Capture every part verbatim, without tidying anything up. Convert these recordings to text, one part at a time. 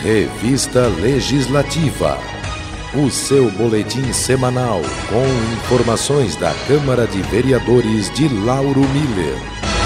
Revista Legislativa, o seu boletim semanal com informações da Câmara de Vereadores de Lauro Miller.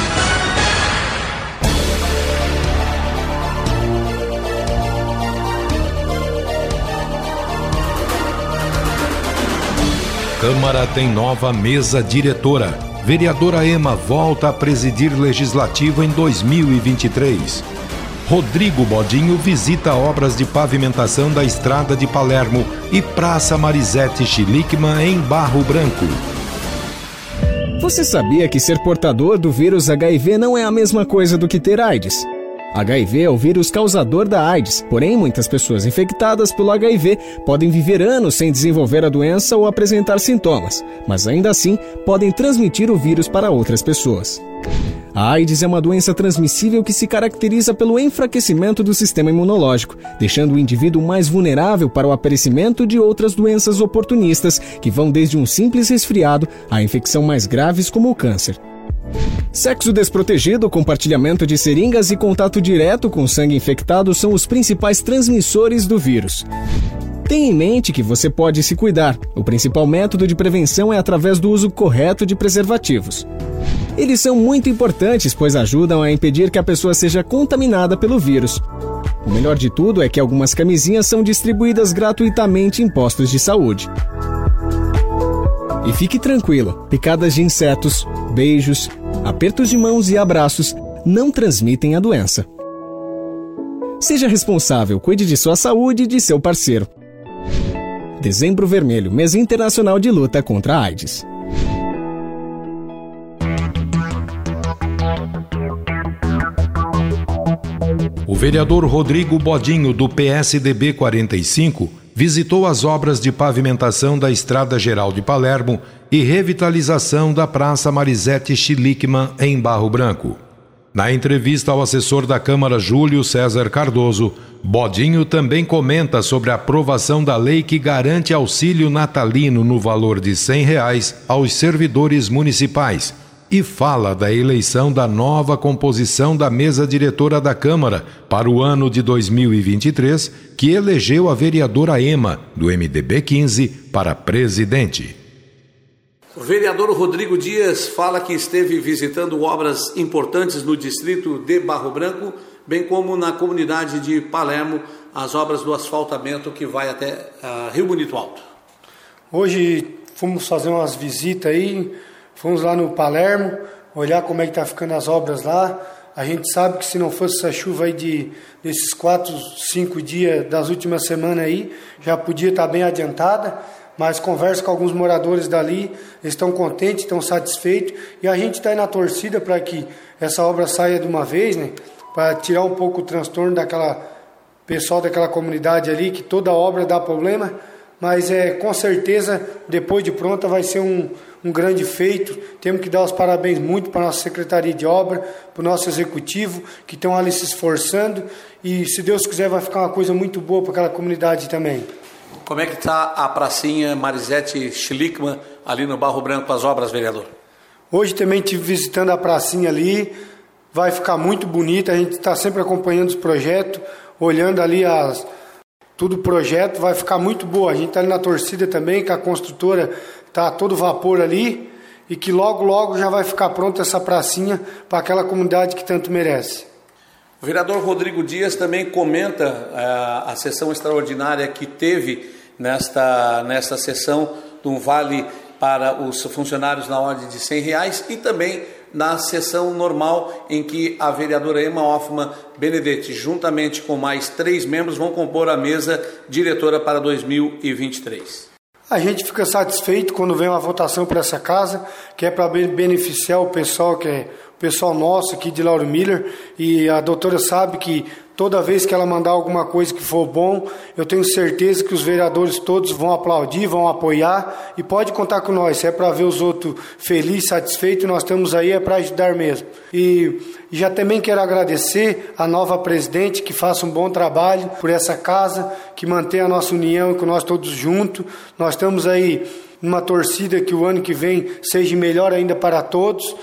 Câmara tem nova mesa diretora. Vereadora Ema volta a presidir Legislativo em dois mil e vinte e três. Rodrigo Bodinho visita obras de pavimentação da Estrada de Palermo e Praça Marizete Schlickman em Barro Branco. Você sabia que ser portador do vírus H I V não é a mesma coisa do que ter AIDS? H I V é o vírus causador da AIDS, porém muitas pessoas infectadas pelo H I V podem viver anos sem desenvolver a doença ou apresentar sintomas, mas ainda assim podem transmitir o vírus para outras pessoas. A AIDS é uma doença transmissível que se caracteriza pelo enfraquecimento do sistema imunológico, deixando o indivíduo mais vulnerável para o aparecimento de outras doenças oportunistas, que vão desde um simples resfriado a infecção mais graves como o câncer. Sexo desprotegido, compartilhamento de seringas e contato direto com sangue infectado são os principais transmissores do vírus. Tenha em mente que você pode se cuidar. O principal método de prevenção é através do uso correto de preservativos. Eles são muito importantes, pois ajudam a impedir que a pessoa seja contaminada pelo vírus. O melhor de tudo é que algumas camisinhas são distribuídas gratuitamente em postos de saúde. E fique tranquilo, picadas de insetos, beijos, apertos de mãos e abraços não transmitem a doença. Seja responsável, cuide de sua saúde e de seu parceiro. Dezembro Vermelho, mês internacional de luta contra a AIDS. O vereador Rodrigo Bodinho, do P S D B quarenta e cinco, visitou as obras de pavimentação da Estrada Geral de Palermo e revitalização da Praça Marizete Schlickman em Barro Branco. Na entrevista ao assessor da Câmara Júlio César Cardoso, Bodinho também comenta sobre a aprovação da lei que garante auxílio natalino no valor de cem reais aos servidores municipais e fala da eleição da nova composição da mesa diretora da Câmara para o ano de dois mil e vinte e três, que elegeu a vereadora Ema, do M D B quinze, para presidente. O vereador Rodrigo Dias fala que esteve visitando obras importantes no distrito de Barro Branco, bem como na comunidade de Palermo, as obras do asfaltamento que vai até uh, Rio Bonito Alto. Hoje fomos fazer umas visitas aí, fomos lá no Palermo, olhar como é que está ficando as obras lá. A gente sabe que se não fosse essa chuva aí de, desses quatro, cinco dias das últimas semanas aí, já podia estar bem adiantada, mas converso com alguns moradores dali, eles estão contentes, estão satisfeitos, e a gente está aí na torcida para que essa obra saia de uma vez, né, para tirar um pouco o transtorno daquela pessoal daquela comunidade ali, que toda obra dá problema, mas é, com certeza, depois de pronta, vai ser um, um grande feito. Temos que dar os parabéns muito para a nossa Secretaria de Obra, para o nosso Executivo, que estão ali se esforçando, e, se Deus quiser, vai ficar uma coisa muito boa para aquela comunidade também. Como é que está a pracinha Marizete Schlickman, ali no Barro Branco, as obras, vereador? Hoje também estive visitando a pracinha ali, vai ficar muito bonita, a gente está sempre acompanhando os projetos, olhando ali as... Tudo o projeto vai ficar muito boa. A gente está ali na torcida também, que a construtora está a todo vapor ali e que logo, logo já vai ficar pronta essa pracinha para aquela comunidade que tanto merece. O vereador Rodrigo Dias também comenta uh, a sessão extraordinária que teve nesta, nesta sessão de um vale para os funcionários na ordem de cem reais e também na sessão normal em que a vereadora Ema Hoffmann Benedetti, juntamente com mais três membros, vão compor a mesa diretora para dois mil e vinte e três. A gente fica satisfeito quando vem uma votação para essa casa, que é para beneficiar o pessoal, que é o pessoal nosso aqui de Lauro Miller, e a doutora sabe que toda vez que ela mandar alguma coisa que for bom, eu tenho certeza que os vereadores todos vão aplaudir, vão apoiar, e pode contar com nós. Se é para ver os outros felizes, satisfeitos, nós estamos aí, é para ajudar mesmo. E já também quero agradecer a nova presidente, que faça um bom trabalho por essa casa, que mantenha a nossa união, com nós todos juntos. Nós estamos aí numa torcida que o ano que vem seja melhor ainda para todos.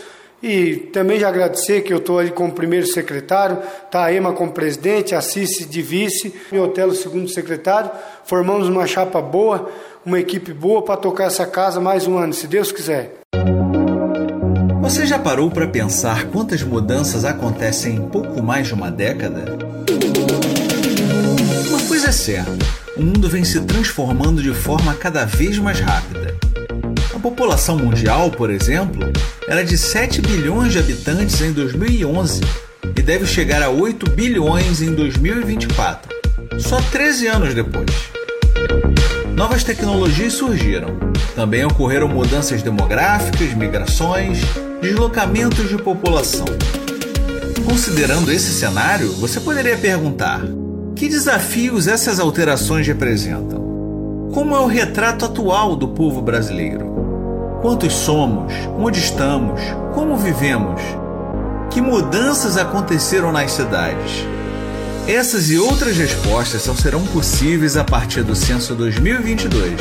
E também já agradecer que eu estou ali como primeiro secretário, tá a Ema como presidente, a Cici de vice, e o Otelo segundo secretário. Formamos uma chapa boa, uma equipe boa para tocar essa casa mais um ano, se Deus quiser. Você já parou para pensar quantas mudanças acontecem em pouco mais de uma década? Uma coisa é certa, o mundo vem se transformando de forma cada vez mais rápida. A população mundial, por exemplo, era de sete bilhões de habitantes em dois mil e onze e deve chegar a oito bilhões em dois mil e vinte e quatro, só treze anos depois. Novas tecnologias surgiram. Também ocorreram mudanças demográficas, migrações, deslocamentos de população. Considerando esse cenário, você poderia perguntar: que desafios essas alterações representam? Como é o retrato atual do povo brasileiro? Quantos somos? Onde estamos? Como vivemos? Que mudanças aconteceram nas cidades? Essas e outras respostas só serão possíveis a partir do Censo dois mil e vinte e dois.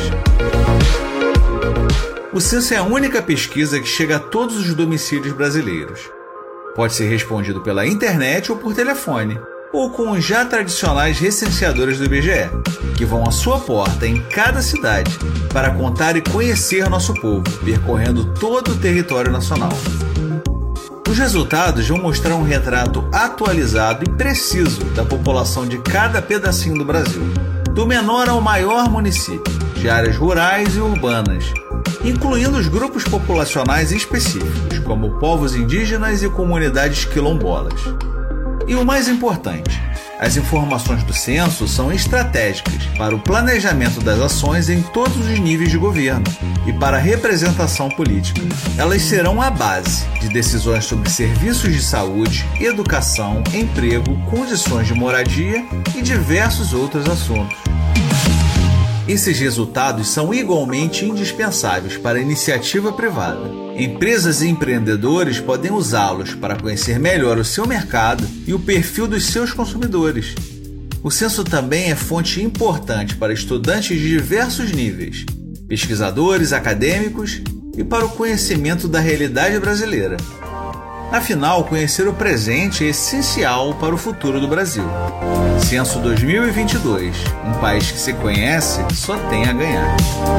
O censo é a única pesquisa que chega a todos os domicílios brasileiros. Pode ser respondido pela internet ou por telefone, ou com os já tradicionais recenseadores do I B G E, que vão à sua porta em cada cidade para contar e conhecer nosso povo, percorrendo todo o território nacional. Os resultados vão mostrar um retrato atualizado e preciso da população de cada pedacinho do Brasil, do menor ao maior município, de áreas rurais e urbanas, incluindo os grupos populacionais específicos, como povos indígenas e comunidades quilombolas. E o mais importante, as informações do censo são estratégicas para o planejamento das ações em todos os níveis de governo e para a representação política. Elas serão a base de decisões sobre serviços de saúde, educação, emprego, condições de moradia e diversos outros assuntos. Esses resultados são igualmente indispensáveis para a iniciativa privada. Empresas e empreendedores podem usá-los para conhecer melhor o seu mercado e o perfil dos seus consumidores. O censo também é fonte importante para estudantes de diversos níveis, pesquisadores, acadêmicos e para o conhecimento da realidade brasileira. Afinal, conhecer o presente é essencial para o futuro do Brasil. Censo dois mil e vinte e dois. Um país que se conhece só tem a ganhar.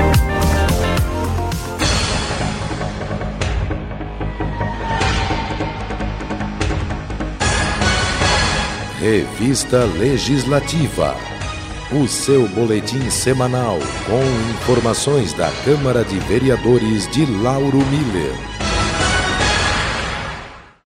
Revista Legislativa. O seu boletim semanal com informações da Câmara de Vereadores de Lauro Miller.